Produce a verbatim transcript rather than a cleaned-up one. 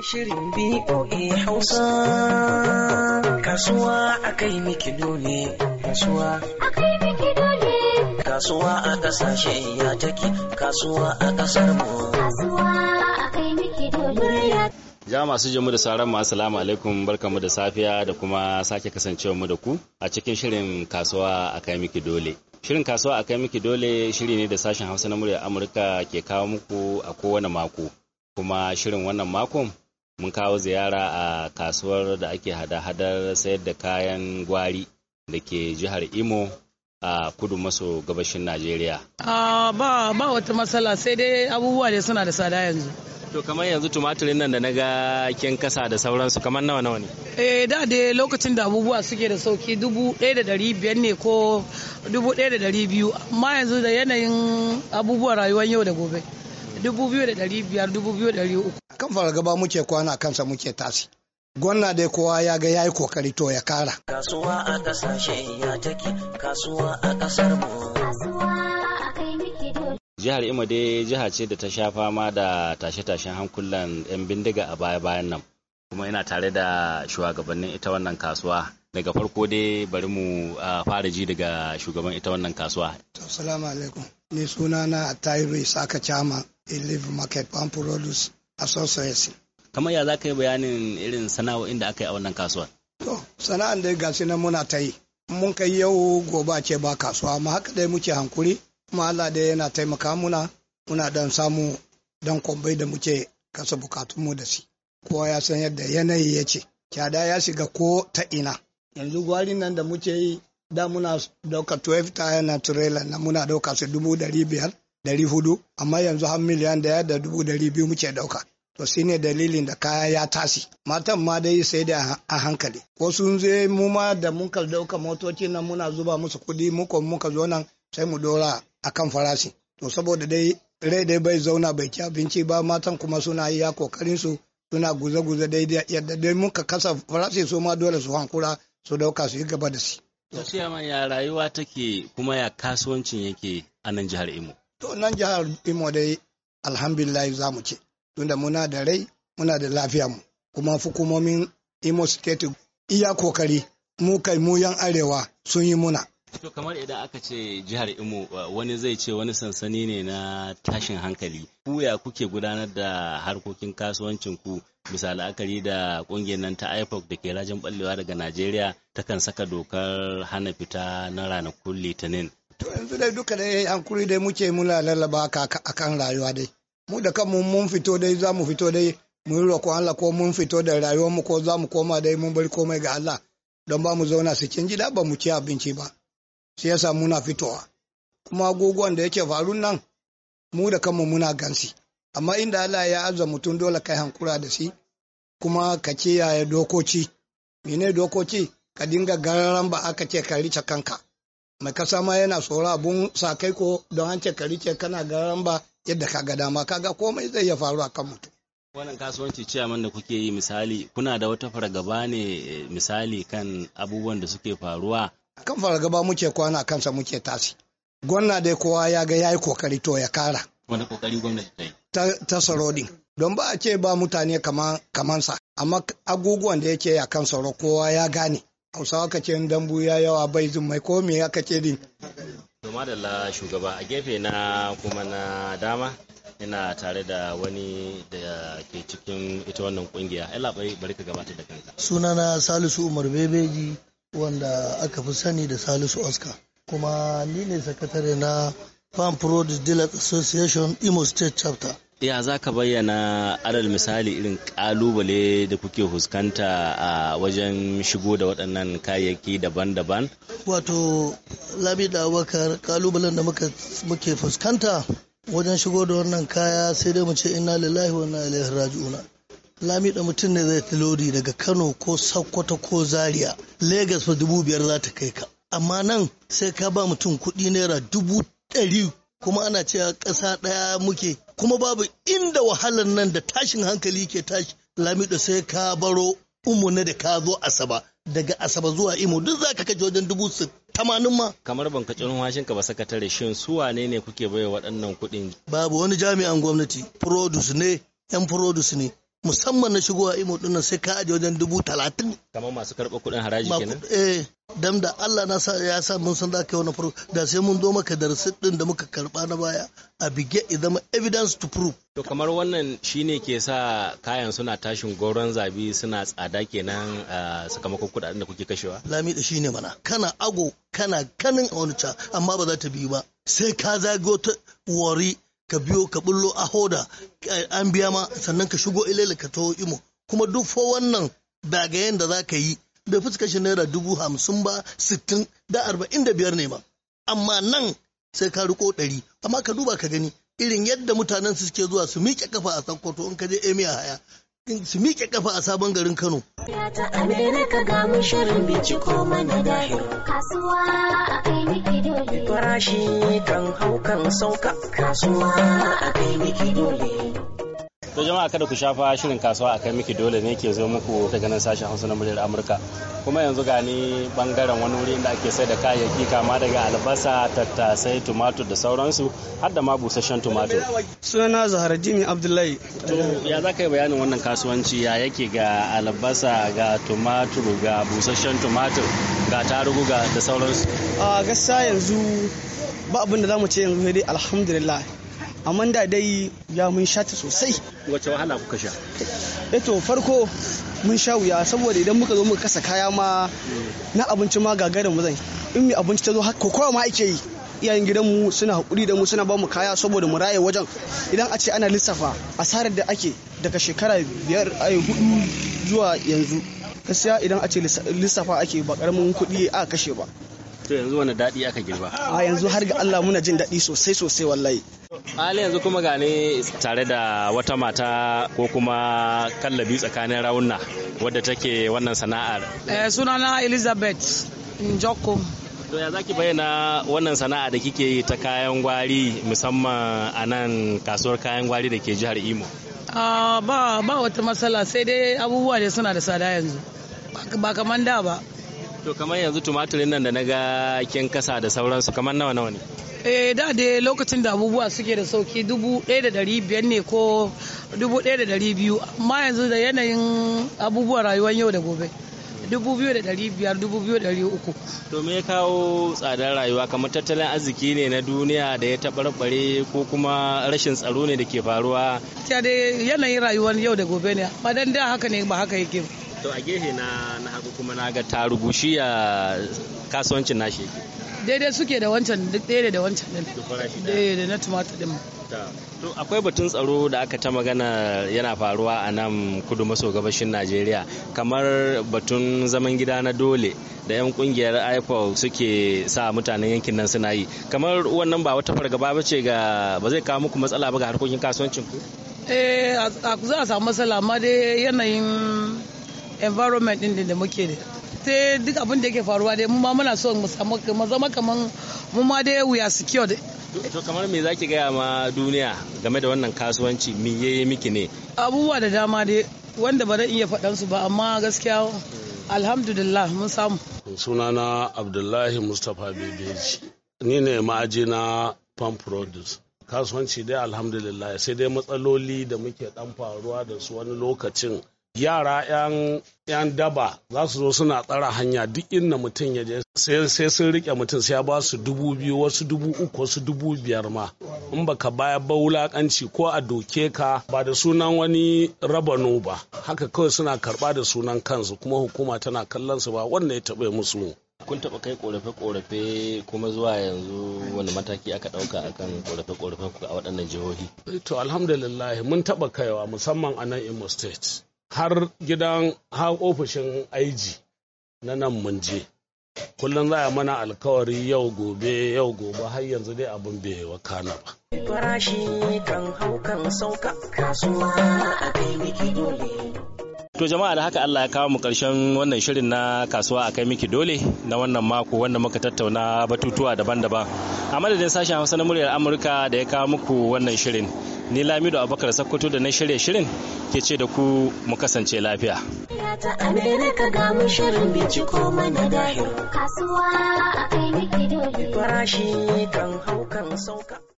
Shirin B O A Hausa. Kasuwa a kai miki dole. Kasuwa a kai miki dole. Kasuwa a kasashe ya take. Kasuwa a kasar mu. Kasuwa a kai miki dole. Ja masu jimu da sauran mu assalamu alaikum, barkamu da safiya da kuma sake kasancewa mu da ku a cikin shirin kasuwa a kai miki dole. Shirin kasuwa a kai miki dole shiri ne da sashen Hausa na muryar Amurka ke kawo muku a kowane mako. Kuma shirin wannan makon mun kawo ziyara a kasuwar da ake hada-hadar sayar da kayan gwari da ke jihar Imo a kudu maso gabashin Najeriya. Uh, ba ba wata matsala, sai dai abubuwa da suna da tsada yanzu. To kamar yanzu tumatirin nan da na ga kin kasa da sauransu kamar nawa nawa ne? Eh da dai lokacin da abubuwa suke da sauki dubu ɗaya da ɗari biyar ne ko dubu ɗaya da ɗari biyu, amma yanzu da yanayin abubuwan rayuwar yau da gobe dubu biyu da ɗari biyar, dubu biyu da ɗari uku. Kan fargaba muke kwana kansa muke tasi. Gwanna dai kowa ya ga yayi kokari to ya kara. Kasuwa a kasashe ya take, kasuwa a kasar mu. Kasuwa a kai miki dole. Jihar Imo dai jiha ce da ta sha fama da tashe-tashen hankulan 'yan bindiga a baya-bayan nan, kuma ina tare da shugabannin ita wannan kasuwa. Daga farko dai bari mu fara ji daga shugaban ita wannan kasuwa. Assalamu alaikum. Ni sunana Tayiru Isaka Chama, Live Market Farm Produce Association. Kamar ya za ka yi bayanin irin sana'o'in da aka yi a wannan kasuwa? To, sana'an dai gashi nan muna ta yi. Mun kai yau gobe ce ba kasuwa, amma haka dai muke hankuri. Kuma Allah dai yana taimaka muna, muna dan samu dan kwambai da muke kasa bukatunmu da shi. Kowa ya san yadda yanayi ya ce, kyada ya shiga ko ta ina. Yanzu gwari nan da muke yi, da muna dauka twelve tire na trailer na muna dauka su dubu dari biyar, dari hudu, amma yanzu har miliyan daya da dubu dari biyu muke dauka. To shi ne dalilin da kaya ya tasi. Matan ma dai sai da a hankali. Ko sun zai mu ma da muka dauka motoci nan muna zuba musu kudi, muka muka zo nan sai mu dora akan farashi. To saboda dai rai dai bai zauna bai ci abinci ba, matan kuma suna yi ya kokarin su suna guze-guze daidai yadda dai muka kasa farashi su ma dole su hankura su dauka su yi gaba da shi. Tafiya ma ya rayuwa take kuma ya kasuwancin yake a nan jihar Imo? To nan jihar Imo dai alhamdulillah za mu ce. Tunda muna da rai muna da lafiya mu, kuma hukumomin Imo State iya kokari mu kai mu yan arewa sun yi muna. To kamar idan aka ce jihar Imo wani zai ce wani sansani ne na tashin hankali. Ku ya kuke gudanar da harkokin kasuwancin ku bisa la'akari da kungiyar nan ta I P O C da ke rajin ballewa daga Najeriya takan saka dokar hana fita na ranakun Litinin. To yanzu dai duka dai hankuri dai muke muna lallaba akan rayuwa dai. Mu da kanmu mun fito dai za mu fito dai mu yi roƙon Allah, ko mun fito da rayuwar mu ko za mu koma dai mun bari komai ga Allah, don ba mu zauna cikin gida ba mu ci abinci ba. Shi yasa muna fitowa. Kuma agogon da yake faru nan mu da kanmu muna gansi. Amma inda Allah ya azza mutum dole kai hankura da shi, kuma ka kiyaye dokoki. Mene dokoki? Ka dinga gararan ba aka ce ka rice kanka. Mai kasa ma yana tsoro abun sa kai ko don an ce ka rice kana gararan ba yadda ka ga dama, kaga komai zai ya faru akan mutum. Wannan kasuwanci ciyaman da kuke yi misali, kuna da wata fargaba ne misali kan abubuwan da suke faruwa? Kan fargaba muke kwana kansa muke tasi. Gwanna dai kowa ya ga yayi kokari to ya kara. Wani kokari gwamnati ta yi? Ta, ta sarodin. Don ba a ce ba mutane kaman kamansa, amma aguguwan da yake a kan sauro kowa ya gane. Hausawa ka ce dambu ya yawa bai zin mai, ko me aka ce din. To madalla shugaba, a gefe na kuma na dama ina tare da wani da ke cikin ita wannan kungiya. Ela bari bari ka gabatar da kanka. Sunana Salisu Umar Bebeji, wanda aka fi sani da Salisu Oscar, kuma ni ne sakatare na Farm Produce Dealers Association Imo State Chapter. Ya za ka bayyana alal misali irin kalubale da kuke fuskanta a wajen shigo da waɗannan kayayyaki daban-daban? Wato, Labi da Abubakar, kalubalen da muke fuskanta wajen shigo da wannan kaya sai dai mu ce inna lillahi wa inna ilaihi raji'una. Lami da mutum ne zai lodi daga Kano ko Sokoto ko Zaria, Lagos fa dubu biyar za ta kai ka. Amma nan sai ka ba mutum kuɗi naira dubu ɗari, kuma ana cewa ƙasa ɗaya muke, kuma babu inda wahalar nan da tashin hankali ke tashi. Lami da sai ka baro Umu ne da ka zo Asaba, daga Asaba zuwa Imo duk za ka kaje wajen dubu tamanin ma. Kamar ban ka tsirin washin ka ba sakatare, shin su wane ne kuke baiwa waɗannan kuɗin? Babu wani jami'an gwamnati, produce ne, yan produce ne. musamman na shigowa Imo dinnan sai ka aje wajen dubu talatin. Kamar masu karɓar kuɗin haraji kenan? Eh, dan da Allah na sa ya sa mun san za ka yi wani farko da sai mun zo maka da receipt din da muka karɓa na baya a bige ya zama evidence to prove. To kamar wannan shine ke sa kayan suna tashin goron zabi suna tsada kenan a sakamakon kuɗaɗen da kuke kashewa? Lami da shine mana kana ago kana kanin a wani ca amma ba za ta biyu ba sai ka zago ta wari ka biyo ka bullo a hoda an biya ma sannan ka shigo ilele ka taho Imo kuma duk fa wannan dagayen da za ka yi bai fuska shi naira dubu hamsin ba sittin da arba'in da biyar ne ma amma nan sai ka riko ɗari amma ka duba ka gani irin yadda mutanen su suke zuwa su miƙe kafa a Sokoto in ka je Emiya Haya su miƙe kafa a sabon garin Kano. Ta Amerika ga mun shirin binciko mana dahir kasuwa a kai miki dole. Farashi kan hau kan sauka kasuwa a kai miki dole. To jama'a kada ku shafa shirin kasuwa a kai miki dole ne ke zo muku daga nan sashen Hausa na muryar Amurka. Kuma yanzu gani bangaren wani wuri inda ake sai da kayayyaki kama daga albasa, tattasai, tumatur da sauransu har da ma busasshen tumatur. Sunana Zaharaddini Abdullahi. To ya za ka yi bayanin wannan kasuwanci ya yake ga albasa, ga tumatur, ga busasshen tumatur, ga tarugu ga da sauransu? A gaskiya yanzu ba abin da za mu ce yanzu dai alhamdulillah. Amma da dai ya mun sha ta sosai. Wace wahala kuka sha? Eto farko mun sha wuya saboda idan muka zo muka kasa kaya ma na abinci ma gagarin mu zai in mai abinci ta zo haka kowa ma ake yi iyayen gidanmu suna hakuri da mu suna ba mu kaya saboda mu raye wajen idan a ce ana lissafa asarar da ake daga shekara biyar ai hudu zuwa yanzu gaskiya idan a ce lissafa ake ba karamin kuɗi aka kashe ba. To yanzu wani daɗi aka girba? A yanzu har ga Allah muna jin daɗi sosai sosai wallahi. hali yanzu kuma gane tare da wata mata ko kuma kallabi tsakanin rauna wadda take wannan sana'ar. Eh, sunana Elizabeth Njoko. To ya zaki bayyana wannan sana'a da kike yi ta kayan gwari musamman a nan kasuwar kayan gwari da ke jihar Imo? Uh, ba ba wata matsala sai dai abubuwa da suna da tsada yanzu ba kamar da ba. To kamar yanzu tumatirin nan da na ga kin kasa da sauransu kamar nawa nawa ne? Eh da dai lokacin da abubuwa suke da sauki dubu ɗaya da ɗari biyar ne ko dubu ɗaya da ɗari biyu amma yanzu da yanayin abubuwan rayuwar yau da gobe dubu biyu da ɗari biyar dubu biyu da ɗari uku. To me ya kawo tsadar rayuwa kamar tattalin arziki ne na duniya da ya taɓarɓare ko kuma rashin tsaro ne da ke faruwa? Ta dai yanayin rayuwar yau da gobe ne amma dan da haka ne ba haka yake ba. To a gehe na na hagu kuma na ga tarugu shi a kasuwancin nashi yake. Daidai suke da wancan duk ɗaya da wancan din. Daidai da na tumatir din. To akwai batun tsaro da aka ta magana yana faruwa a nan kudu maso gabashin Najeriya kamar batun zaman gida na dole da 'yan kungiyar I P O B suke sa mutanen yankin nan suna yi. Kamar wannan ba wata fargaba ba ce ga ba zai kawo muku matsala ba ga harkokin kasuwancin ku? Eh za a samu matsala amma dai yanayin environment din da muke da sai duk abin da yake faruwa dai mu ma muna so mu samu mu zama kaman mu ma dai we are secured. To kamar me zaki gaya ma duniya game da wannan kasuwanci me yayi miki ne? Abubuwa da dama dai wanda ba zan iya faɗan su ba amma gaskiya alhamdulillah mun samu. Sunana Abdullahi Mustapha Bebeji ni ne ma'aji na Farm Produce. Kasuwanci dai alhamdulillah sai dai matsaloli da muke dan faruwa da su wani lokacin yara 'yan daba za su zo suna tsara hanya duk inda mutum ya je sai sun rike mutum sai ya ba su dubu biyu wasu dubu uku wasu dubu biyar ma in baka baya ba wulakanci ko a doke ka ba da sunan wani rabano ba haka kawai suna karba da sunan kansu kuma hukuma tana kallon su ba wanda ya taɓa musu. Kun taɓa kai ƙorafe-ƙorafe kuma zuwa yanzu wani mataki aka ɗauka akan ƙorafe-ƙorafe a waɗannan jihohi? To alhamdulillah mun taɓa kaiwa musamman a nan Imo State. Har gidan har ofishin aiji na nan mun je. Kullum za a mana alkawari yau gobe yau gobe har yanzu dai abin bai wakana ba. Farashi kan hau kan sauka kasuwa a kai miki dole. To jama'a da haka Allah ya kawo mu karshen wannan shirin na kasuwa a kai miki dole na wannan mako wanda muka tattauna batutuwa daban-daban. A madadin sashen Hausa na muryar Amurka da ya kawo muku wannan shirin. Ni Lamido Abubakar Sakkwato da na shirye shirin ke ce da ku mu kasance lafiya. Ta Amerika ga mu shirin binciko mana dahir kasuwa a kai miki dole. Farashi kan hau kan sauka.